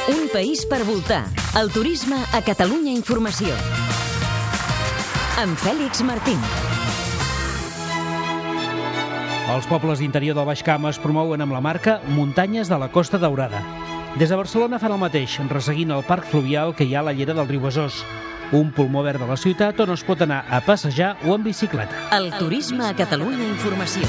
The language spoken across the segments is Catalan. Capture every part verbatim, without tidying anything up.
Un país per voltar. El turisme a Catalunya Informació. Amb Fèlix Martín. Els pobles d'interior del Baix Camp es promouen amb la marca Muntanyes de la Costa Daurada. Des de Barcelona fan el mateix, resseguint el parc fluvial que hi ha a la llera del riu Besòs, un pulmó verd de la ciutat on es pot anar a passejar o en bicicleta. El turisme a Catalunya Informació.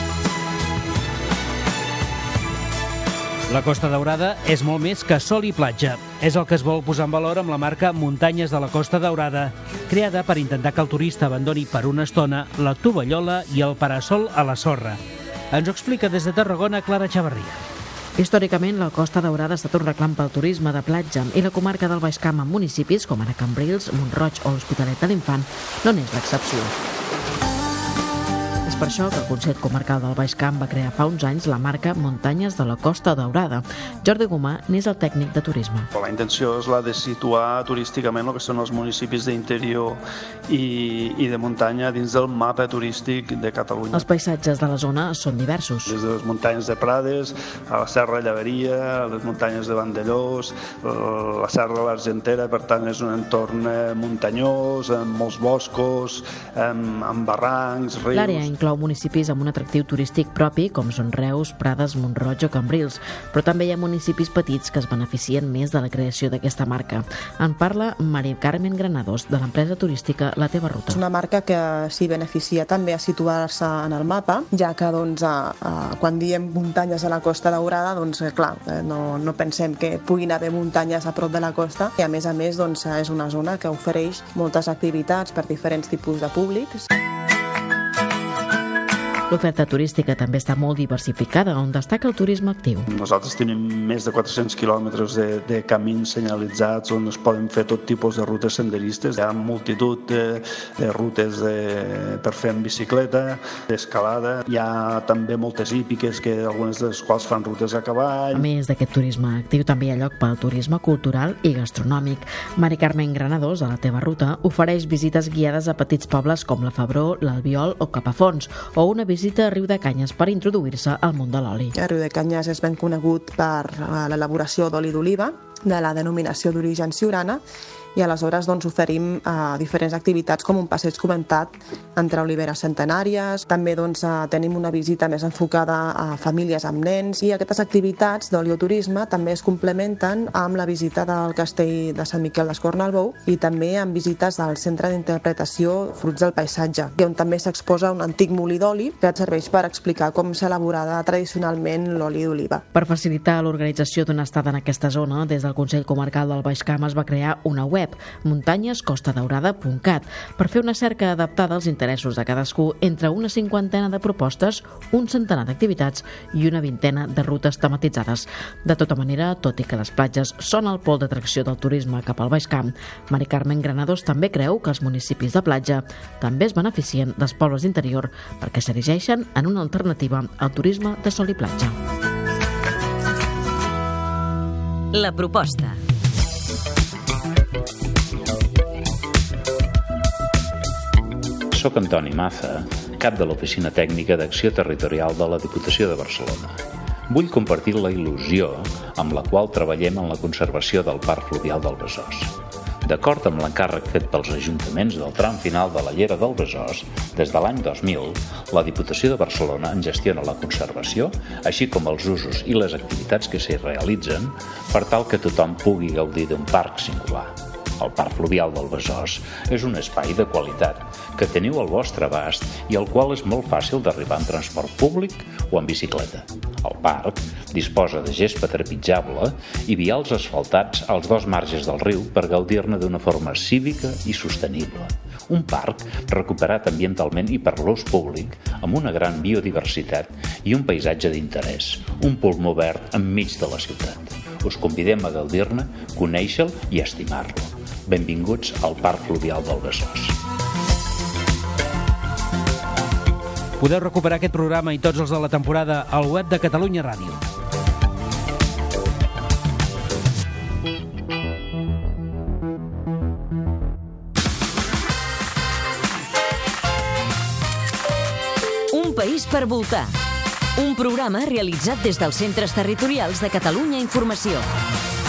La Costa Daurada és molt més que sol i platja. És el que es vol posar en valor amb la marca Muntanyes de la Costa Daurada, creada per intentar que el turista abandoni per una estona la tovallola i el parasol a la sorra. Ens ho explica des de Tarragona Clara Chavarria. Històricament, la Costa Daurada ha estat un reclam pel turisme de platja i la comarca del Baix Camp amb municipis com ara Cambrils, Mont-roig o l'Hospitalet de l'Infant no n'és l'excepció. És per això que el Consell Comarcal del Baix Camp va crear fa uns anys la marca Muntanyes de la Costa Daurada. Jordi Gomà n'és el tècnic de turisme. La intenció és la de situar turísticament el que són els municipis d'interior i, i de muntanya dins del mapa turístic de Catalunya. Els paisatges de la zona són diversos. Des de les muntanyes de Prades, a la Serra Llaveria, a les muntanyes de Vandellós, la Serra de l'Argentera, per tant és un entorn muntanyós, amb molts boscos, amb, amb barrancs, rius... L'àrea inclou municipis amb un atractiu turístic propi, com són Reus, Prades, Mont-roig o Cambrils, però també hi ha municipis petits que es beneficien més de la creació d'aquesta marca. En parla Mari Carmen Granados, de l'empresa turística La Teva Ruta. És una marca que s'hi beneficia també a situar-se en el mapa, ja que doncs, a, a, quan diem muntanyes a la Costa Daurada, doncs, clar, no, no pensem que puguin haver muntanyes a prop de la costa, i a més a més doncs, és una zona que ofereix moltes activitats per diferents tipus de públics. L'oferta turística també està molt diversificada, on destaca el turisme actiu. Nosaltres tenim més de quatre-cents quilòmetres de, de camins senyalitzats on es poden fer tot tipus de rutes senderistes. Hi ha multitud de, de rutes de, per fer en bicicleta, d'escalada. Hi ha també moltes hípiques, que algunes de les quals fan rutes a cavall. A més d'aquest turisme actiu, també hi ha lloc pel turisme cultural i gastronòmic. Mari Carmen Granados, de La Teva Ruta, ofereix visites guiades a petits pobles com la Febró, l'Albiol o Capafonts, o una visita visita a Riu de Canyes per introduir-se al món de l'oli. Riu de Canyes és ben conegut per l'elaboració d'oli d'oliva, de la denominació d'origen Siurana, i aleshores doncs, oferim eh, diferents activitats com un passeig comentat entre oliveres centenàries. També doncs, eh, tenim una visita més enfocada a famílies amb nens, i aquestes activitats d'olioturisme també es complementen amb la visita del castell de Sant Miquel d'Escornalbou i també amb visites al Centre d'Interpretació Fruits del Paisatge, on també s'exposa un antic molí d'oli que et serveix per explicar com s'ha elaborat tradicionalment l'oli d'oliva. Per facilitar l'organització d'una estada en aquesta zona, des del Consell Comarcal del Baix Camp es va crear una web, muntanyes costa daurada punt cat, per fer una cerca adaptada als interessos de cadascú entre una cinquantena de propostes, un centenar d'activitats i una vintena de rutes tematitzades. De tota manera, tot i que les platges són el pol d'atracció del turisme cap al Baix Camp, Mari Carmen Granados també creu que els municipis de platja també es beneficien dels pobles d'interior perquè s'erigeixen en una alternativa al turisme de sol i platja. La proposta. Soc Antoni Maza, cap de l'Oficina Tècnica d'Acció Territorial de la Diputació de Barcelona. Vull compartir la il·lusió amb la qual treballem en la conservació del Parc Fluvial del Besòs. D'acord amb l'encàrrec fet pels ajuntaments del tram final de la llera del Besòs, des de l'any dos mil, la Diputació de Barcelona en gestiona la conservació, així com els usos i les activitats que s'hi realitzen, per tal que tothom pugui gaudir d'un parc singular. El Parc Fluvial del Besòs és un espai de qualitat que teniu al vostre abast i al qual és molt fàcil d'arribar en transport públic o en bicicleta. El parc disposa de gespa trepitjable i vials asfaltats als dos marges del riu per gaudir-ne d'una forma cívica i sostenible. Un parc recuperat ambientalment i per l'ús públic, amb una gran biodiversitat i un paisatge d'interès, un pulmó verd enmig de la ciutat. Us convidem a gaudir-ne, conèixer-lo i estimar-lo. Benvinguts al Parc Fluvial del Besòs. Podeu recuperar aquest programa i tots els de la temporada al web de Catalunya Ràdio. Un país per voltar. Un programa realitzat des dels centres territorials de Catalunya Informació.